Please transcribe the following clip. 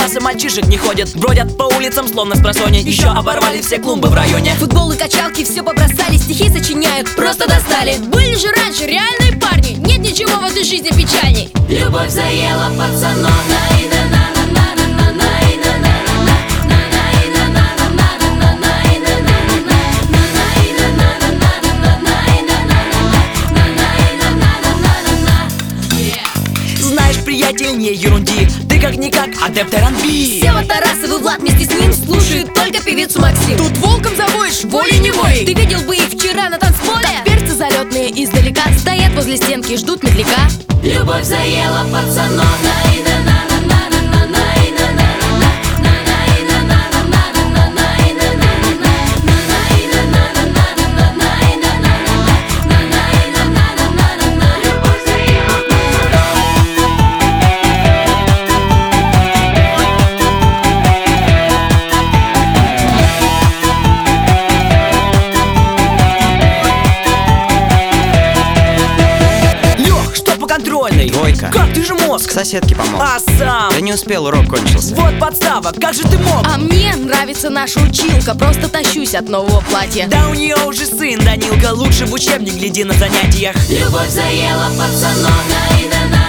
класса мальчишек не ходят, бродят по улицам словно спросонья. Еще оборвали все клумбы в районе. Футбол и качалки все побросали, стихи сочиняют, просто достали. Были же раньше реальные парни, нет ничего в этой жизни печальней. Любовь заела пацанов. Знаешь, приятель, не ерунди, ты как-никак адепт R&B. Сева Тарасов и Влад вместе с ним слушают только певицу Максим. Тут волком завоешь, волей-неволей. Ты видел бы их вчера на танцполе? Перцы залетные издалека стоят возле стенки, ждут медляка. Любовь заела пацанов. Контрольный. Двойка. Как ты же мозг? Соседке помог. А сам? Да не успел, урок кончился. Вот подстава, как же ты мог? А мне нравится наша училка, просто тащусь от нового платья. Да у нее уже сын, Данилка, лучше в учебник гляди на занятиях. Любовь заела пацанов.